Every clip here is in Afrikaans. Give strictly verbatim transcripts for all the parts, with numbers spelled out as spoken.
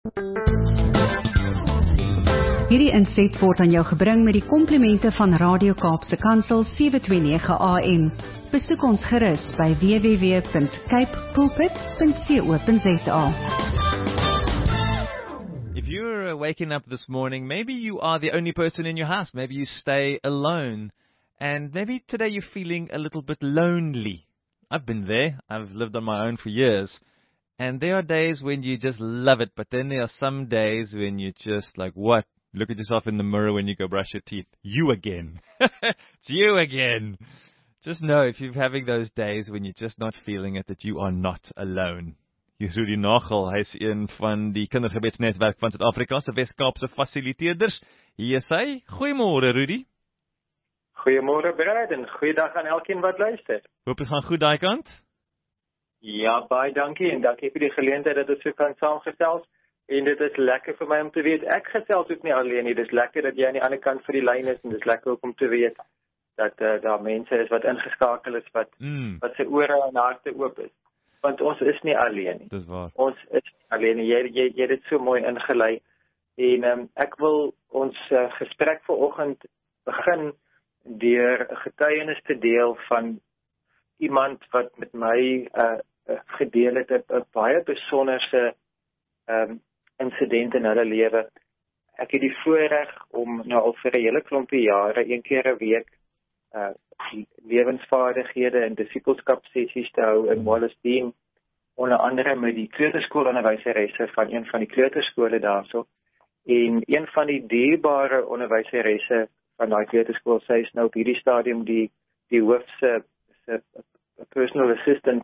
Hierdie inset word aan jou gebring met die komplimente van Radio Kaapse Kansel sewe twee nege A M. Besoek ons gerus by w w w punt cape pulpit punt co punt za. If you're waking up this morning, maybe you are the only person in your house. Maybe you stay alone. And maybe today you're feeling a little bit lonely. I've been there. I've lived on my own for years. And there are days when you just love it. But then there are some days when you just like, what? Look at yourself in the mirror when you go brush your teeth. You again. It's you again. Just know if you're having those days when you're just not feeling it, that you are not alone. Hier's Rudy Nagel. Hy is een van die kindergebedsnetwerk van Suid-Afrika se Wes-Kaapse fasiliteerders. Hier is hy. Goeiemôre Rudy. Goeiemôre Brad en goeiedag aan elkeen wat luister. Hoop dit gaan goed daai kant? Ja, baie dankie en dankie vir die geleentheid dat ons so kan saamgesels. En dit is lekker vir my om te weet, ek gesels ook nie alleen nie, dit is lekker dat jy aan die ander kant vir die lyn is, en dit is lekker ook om te weet, dat uh, daar mense is wat ingeskakel is, wat, mm. wat sy ore en harte oop is. Want ons is nie alleen nie. Dis waar. Ons is nie alleen nie, jy, jy, jy het dit so mooi ingelei. En um, ek wil ons uh, gesprek vanoggend begin deur 'n getuienis te deel van iemand wat met my uh, uh, gedeel het, 'n baie besonderse um, insident in hulle lewe. Ek het die voorreg om nou al vir 'n hele klompie jare, een keer 'n week, uh, lewensvaardighede en disipelskap sessies te hou in Wallisbeam, onder andere met die kleuterskoolonderwyseresse van een van die kleuterskole daarso. En een van die dierbare onderwyseresse van daai kleuterskool, sy is nou op hierdie stadium die die hoof se se personal assistant.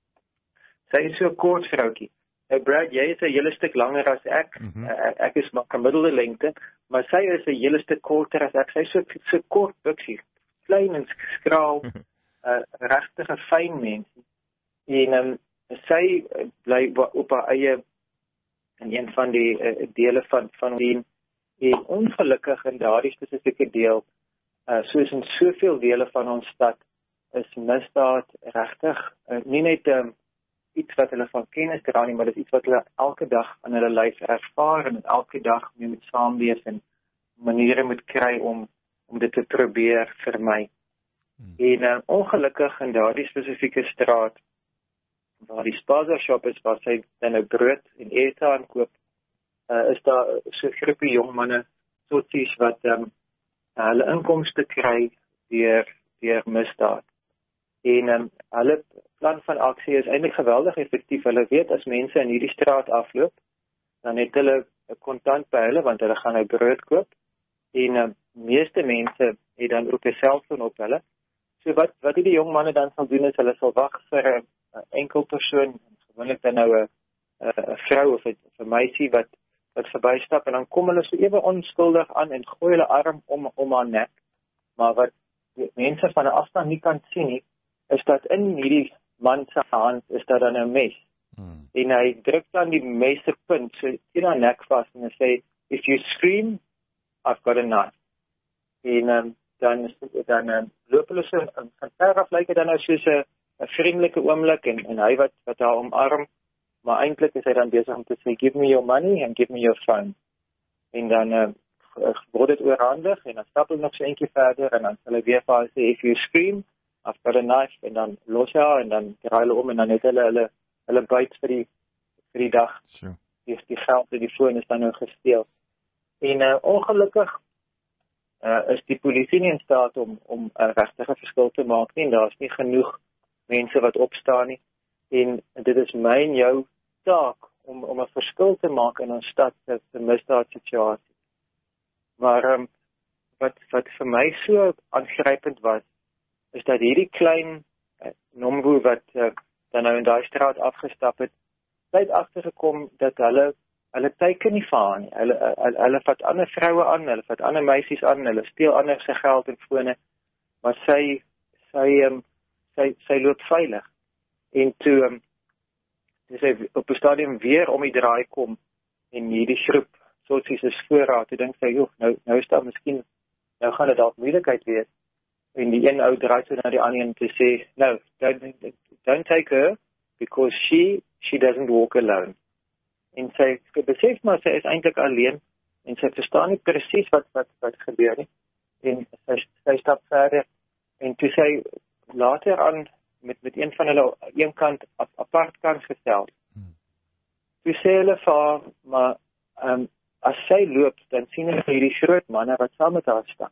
Sy is so 'n kort vroutjie. Nou Brad, jy is 'n hele stuk langer as ek. Mm -hmm. uh, ek is maar gemiddelde lengte, maar sy is 'n hele stuk korter as ek. Sy is so so kort buksie, klein en skraal, 'n uh, regtige fyn mens. En um, sy bly op haar eie in een van die uh, dele van van die en ongelukkig in daardie spesifieke deel, uh, soos in soveel dele van ons stad, is misdaad regtig uh, nie net um, iets wat hulle van kennis dra nie, maar dit is iets wat hulle elke dag in hulle lyf ervaar en elke dag mee moet saamleef en maniere moet kry om om dit te probeer vermy. Hmm. En uh, ongelukkig in daardie spesifieke straat waar die Spaza shop is, waar sy dan nou brood en ete aankoop, uh, is daar so 'n groepie jong manne, sotsies wat um, hulle inkomste kry deur deur misdaad. En um, hulle plan van aksie is eintlik geweldig effektief. Hulle weet as mense in hierdie straat afloop, dan het hulle 'n kontant by hulle, want hulle gaan nou brood koop. En um, meeste mense het dan ook 'n selfoon op hulle. So wat wat die jong manne dan sal doen is, hulle sal wag vir 'n enkel persoon, gewoonlik dan nou 'n 'n vrou of 'n meisie wat wat verbystap, en dan kom hulle so ewe onskuldig aan en gooi hulle arm om om haar nek. Maar wat mense van 'n afstand nie kan sien nie, is dat in hierdie man se hand is daar dan 'n mes. Hmm. En hy druk dan die mes se punt so in haar nek vas en hy sê, if you scream, I've got a knife. En um, dan dan um, loop hulle so van ver af, lyk dit dan nou soos 'n 'n vriendelike oomblik en en hy wat wat haar omarm, maar eintlik is hy dan besig om te sê, give me your money and give me your phone. En dan uh, word dit oorhandig en dan stap hulle nog so eentjie verder en dan sal hy weer vir haar sê, if you scream, I've got a knife, en dan los hy haar en dan draai hulle om en dan het hulle hulle hulle byt vir die vir die dag. Sure. Die, die geld en die foon is dan nou gesteel. En uh, ongelukkig uh, is die polisie nie in staat om om 'n uh, regtige verskil te maak nie. Daar's nie genoeg mense wat opstaan nie. En dit is my en jou taak om om 'n verskil te maak in ons stad se misdaadsituasie. Maar um, wat wat vir my so aangrypend was, is dat hierdie klein uh, nomboe wat uh, dan nou in daai straat afgestap het, het agtergekom dat hulle hulle teiken nie vir haar nie. Hulle, hulle, hulle vat ander vroue aan, hulle vat ander meisies aan, hulle steel ander se geld en fone, maar sy sy um, sy sy loop veilig. En toe um, dis hy op 'n stadium weer om die draai kom en hierdie groep sotsies is voor haar, toe dink sy, joh, nou nou is daar miskien nou gaan dit dalk moeilikheid wees. En die een ou draai toe na die ander en te sê, no, don't, don't take her, because she she doesn't walk alone. en sy besef maar sy is eintlik alleen en sy verstaan nie presies wat wat wat gebeur nie en sy sy stap verder en toe sy later aan met met een van hulle een kant apart kan gestel. Hmm. Toe sê hulle vir haar, maar um, as sy loop, dan sien hulle hierdie groot manne wat saam met haar stap.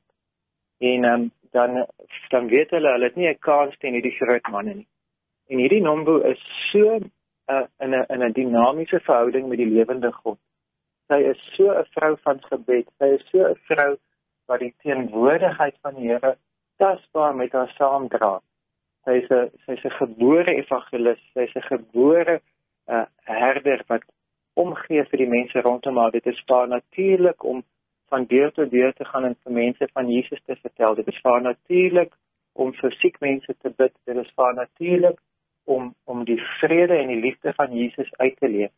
En um, dan dan weet hulle hulle het nie 'n kans teen hierdie groot manne nie. En hierdie Nombo is so uh, in 'n in 'n dinamiese verhouding met die lewende God. Sy is so 'n vrou van gebed. Sy is so 'n vrou wat die teenwoordigheid van die Here tasbaar met haar saamdra. Sy is 'n sy is 'n gebore evangelis. Sy is 'n gebore uh, herder wat omgee vir die mense rondom haar. Dit is vir natuurlik om van deur tot deur te gaan en vir mense van Jesus te vertel. Dit is vir natuurlik om vir siek mense te bid. Dit is vir natuurlik om om die vrede en die liefde van Jesus uit te leef.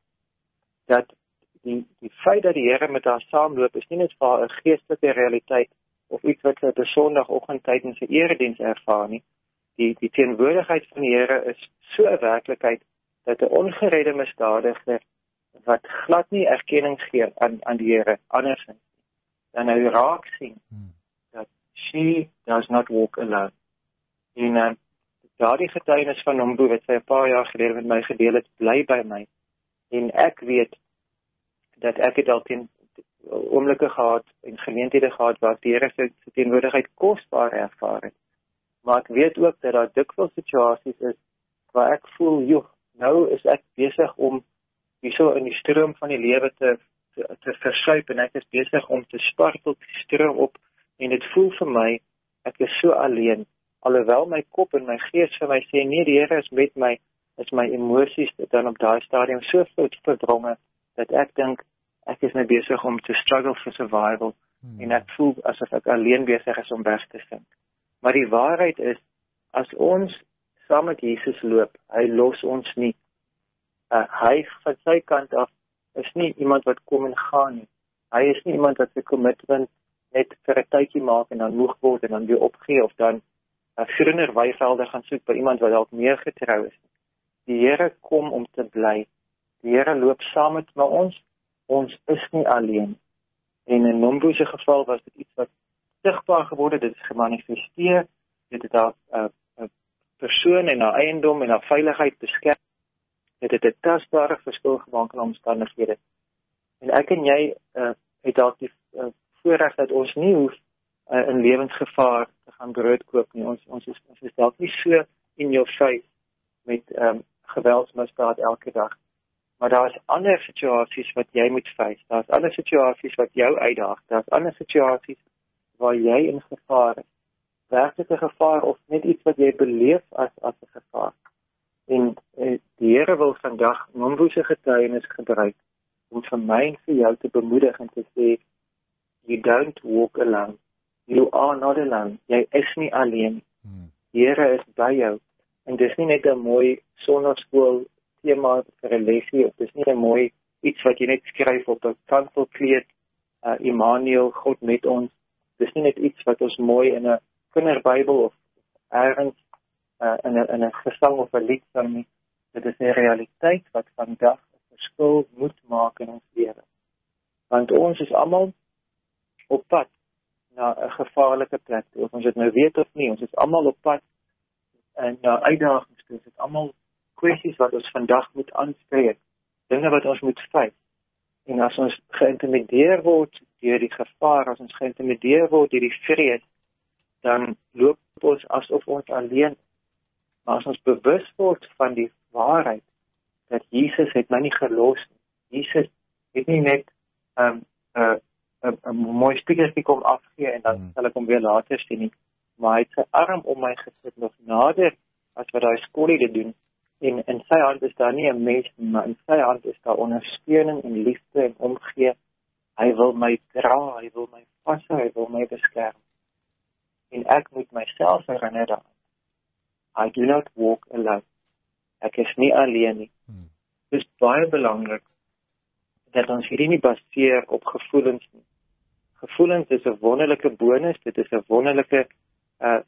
Dat die die feit dat die Here met haar saamloop is nie net vir haar 'n geestelike realiteit of iets wat sy op 'n Sondagooggend tydens 'n erediens ervaar nie. Die die teenwoordigheid van die Here is so 'n werklikheid dat 'n ongeredde misdadiger wat glad nie erkenning gee aan aan die Here andersins dan hy raak sien hmm. dat she does not walk alone. En uh, daardie getuienis van Nombo wat sy 'n paar jaar gelede met my gedeel het, bly by my. En ek weet dat ek het al teen oomblikke gehad en geleenthede gehad waar die Here se teenwoordigheid kosbaar ervaar het. Maar ek weet ook dat daar dikwels situasies is waar ek voel, joh, nou is ek besig om hierso in die stroom van die lewe te te, te versuip en ek is besig om te spartel die stroom op en dit voel vir my ek is so alleen. Alhoewel my kop en my gees vir my sê nee, die Here is met my, is my emosies dan op daai stadium so verdronge dat ek dink ek is net besig om te struggle for survival hmm. en ek voel asof ek alleen besig is om weg te sink. Maar die waarheid is, as ons saam met Jesus loop, hy los ons nie. Uh, hy van sy kant af is nie iemand wat kom en gaan nie. Hy is nie iemand wat sy commitment net vir 'n tydjie maak en dan moeg word en dan weer opgee of dan uh, groener weivelde gaan soek by iemand wat dalk meer getrou is. Die Here kom om te bly. Die Here loop saam met ons. Ons is nie alleen. En in Nombo se geval was dit iets wat sigbaar geword het, dit is gemanifesteer, dit het haar uh, uh, persoon en haar eiendom en haar veiligheid beskerm. Dit het 'n tasbare verskil gemaak in omstandighede. En ek en jy uh, het dalk die uh, voorreg dat ons nie hoef uh, in lewensgevaar te gaan brood koop nie. Ons ons is ons is dalk nie so in your face met um, geweldsmisdaad elke dag. Maar daar is ander situasies wat jy moet face. Daar is ander situasies wat jou uitdaag. Daar is ander situasies waar jy in gevaar is. Werk dit 'n gevaar of net iets wat jy beleef as as 'n gevaar? En eh, die Here wil vandag Nombo se getuienis gebruik om vir my en vir jou te bemoedig en te sê, you don't walk alone. You are not alone. Jy is nie alleen. Hmm. Die Here is by jou. En dis nie net 'n mooi sonnaskool tema vir 'n lesie, of dis nie 'n mooi iets wat jy net skryf op 'n kantelkleed, uh, Immanuel, God met ons. Dis nie net iets wat ons mooi in 'n kinderbybel of ergens uh, in 'n in 'n gesang of 'n lied sing nie. Dit is 'n realiteit wat vandag 'n verskil moet maak in ons lewe. Want ons is almal op pad na 'n gevaarlike plek, of ons dit nou weet of nie. Ons is almal op pad en na uitdagings, dit is almal kwessies wat ons vandag moet aanspreek, dinge wat ons moet face. En as ons geïntimideer word deur die gevaar, as ons geïntimideer word deur die vrees, dan loop ons asof ons alleen is. Maar as ons bewus word van die waarheid, dat Jesus het my nie gelos nie. Jesus het nie net 'n um, uh, uh, uh, mooi spiegeltjie kom afgee en dan sal ek hom weer later sien nie. Maar hy het sy arm om my gesit nog nader as wat daai skollie dit doen. En in sy hand is daar nie 'n mes nie, maar in sy hand is daar ondersteuning en liefde en omgee. Hy wil my dra, hy wil my vashou, hy wil my beskerm. En ek moet myself herinner daaraan. I do not walk alone. Ek is nie alleen nie. Hmm. Dit is baie belangrik dat ons hierdie nie baseer op gevoelens nie. Gevoelens is 'n wonderlike bonus, dit is 'n wonderlike uh,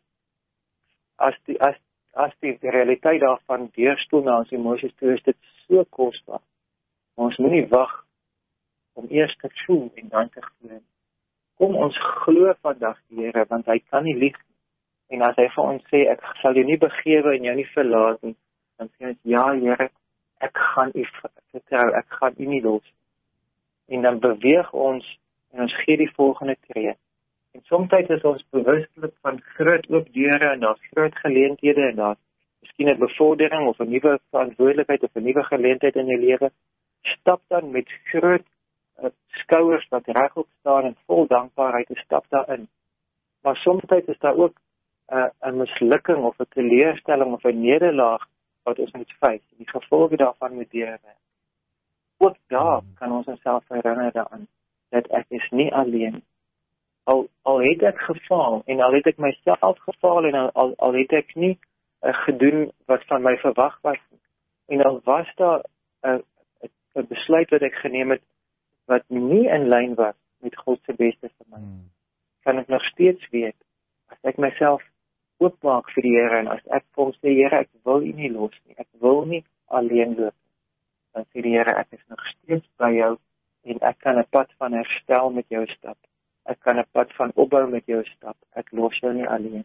as die as as die realiteit daarvan deurstoel na ons emosies toe, is dit so kosbaar. Ons moet nie wag om eers te voel en dan te glo. Kom ons glo vandag die Here, want hy kan nie lieg. En as hy vir ons sê, ek sal jou nie begewe en jou nie verlaat nie, dan sê ons, ja Here, ek gaan u vertrou, ek gaan u nie los. En dan beweeg ons, en ons gee die volgende tree. En soms is ons bewustelik van groot oop deure, en daar's groot geleenthede, en daar's miskien 'n bevordering, of 'n nuwe verantwoordelikheid, of 'n nuwe geleentheid in jou lewe. Stap dan met groot uh, skouers wat regop staan, en vol dankbaarheid, en stap daarin. Maar soms is daar ook uh, 'n mislukking, of 'n teleurstelling, of 'n nederlaag, wat ons moet face, en die gevolge daarvan moet deurwerk. Ook daar kan ons onsself herinner daaraan, dat ek is nie alleen. Al, al het ek gefaal, en al het ek myself gefaal, en al, al, al het ek nie uh, gedoen wat van my verwag was, en al was daar 'n uh, besluit wat ek geneem het, wat nie in lyn was met God se beste vir my, hmm. kan ek nog steeds weet, as ek myself oopmaak vir die Here, en as ek vir hom sê, Here, ek wil u nie los nie, ek wil nie alleen loop, dan sê die Here, ek is nog steeds by jou, en ek kan 'n pad van herstel met jou stap, ek kan 'n pad van opbou met jou stap, ek los jou nie alleen.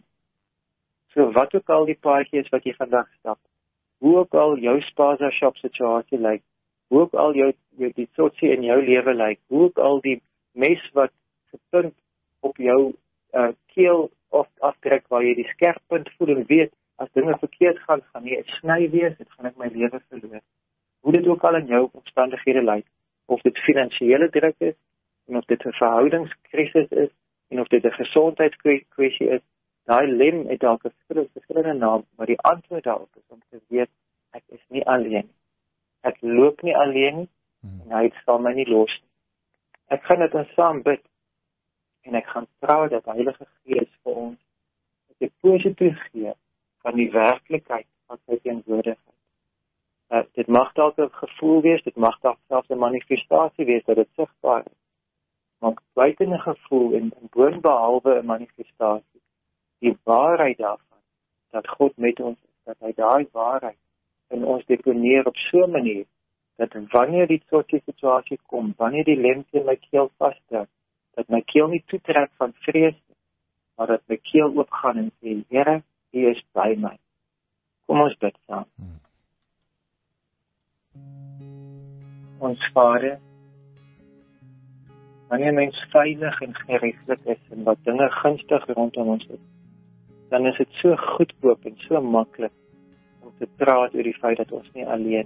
So wat ook al die paadjie is wat jy vandag stap, hoe ook al jou spaza shop situasie lyk, hoe ook al jou, jou die sotsie in jou lewe lyk, hoe ook al die mes wat gepunt op jou uh, keel of aftrek waar jy die skerp punt voel en weet, as dinge verkeerd gaan, gaan nie 'n sny wees, dit gaan ek my lewe verloor. Hoe dit ook al in jou omstandighede lyk, of dit finansiële druk is, en of dit 'n verhoudingskrisis is, en of dit 'n gesondheidskwessie is, daai lem het dalk 'n verskillende naam, maar die antwoord daarop is om te weet, ek is nie alleen. Ek loop nie alleen nie, en hy sal my nie los nie. Ek gaan dit ons saam bid, en ek gaan vra dat die Heilige Gees vir ons die positief gee van die werklikheid van sy teenwoordigheid. Uh, dit mag dalk 'n gevoel wees, dit mag dalk selfs 'n manifestasie wees dat dit sigbaar is. Maar buite 'n gevoel en, en boonbehalwe 'n manifestasie, die waarheid daarvan, dat God met ons is, dat hy daai waarheid in ons deponeer op so 'n manier, dat wanneer die soortie situasie kom, wanneer die lemte in my keel vasdruk, dat my keel nie toetrek van vrees, maar dat my keel oopgaan en sê, Here, U is by my. Kom ons bid saam. Hmm. Ons Vader, wanneer mens veilig en geregtig is, en wat dinge gunstig rondom ons is, dan is dit so goedkoop en so maklik om te praat oor die feit dat ons nie alleen.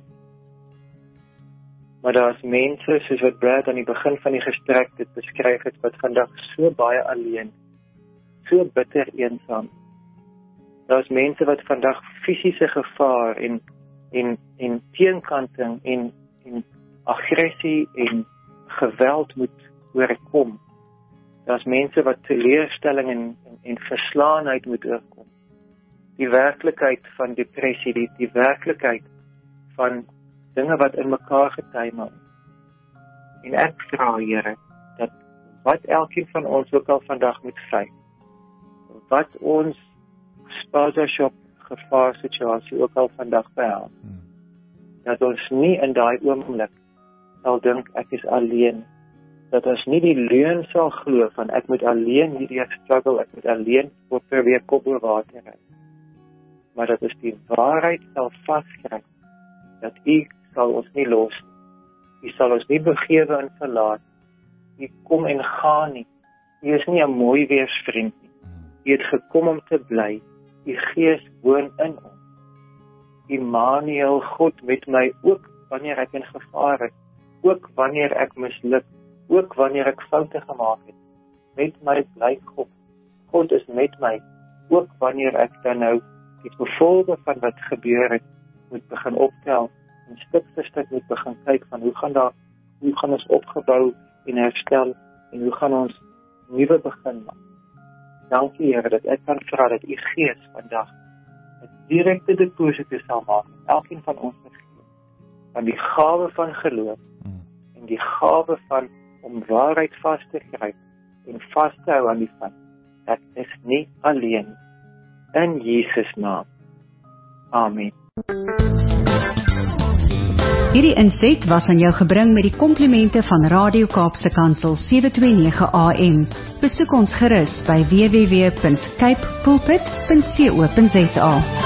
Maar daar is mense, soos wat Brad aan die begin van die gesprek dit beskryf het, wat vandag so baie alleen, so bitter eensaam. Daar is mense wat vandag fisiese gevaar en, en, en teenkanting en, en aggressie en geweld moet oorkom. Daar is mense wat teleurstelling en, en, en verslaanheid moet oorkom. Die werklikheid van depressie, die, die werklikheid van dinge wat in mekaar getuimel. En ek vra, Here, dat wat elkeen van ons ook al vandag moet vry, wat ons spaza shop gevaar situasie ook al vandag behels, hmm. dat ons nie in daai oomblik sal dink ek is alleen, dat ons nie die leuen sal glo van ek moet alleen hierdie struggle, ek moet alleen probeer kop oor water ry, maar dat ons die waarheid sal vaskry, dat U sal ons nie los, U sal ons nie begewe en verlaat, U kom en gaan nie, U is nie 'n mooi weersvriend nie, U het gekom om te bly, U Gees woon in ons, Immanuel, God met my, ook wanneer ek in gevaar is, ook wanneer ek misluk, ook wanneer ek foute gemaak het, met my bly God, God is met my, ook wanneer ek dan nou die gevolge van wat gebeur het, moet begin optel, en stuk vir stuk moet begin kyk van hoe gaan daar, hoe gaan ons opgebou en herstel, en hoe gaan ons nuwe begin maak. Dankie Here, dat ek kan vra dat U Gees vandag 'n direkte deposito sal maak, elkeen van ons met Gees, van die gawe van geloof, hmm. en die gawe van om waarheid vas te gryp, en vas te hou aan die feit, dat is nie alleen, in Jesus naam. Amen. Hierdie inset was aan jou gebring met die komplimente van Radio Kaapse Kansel sewe twee nege A M. Besoek ons gerus by w w w punt cape pulpit punt co punt za.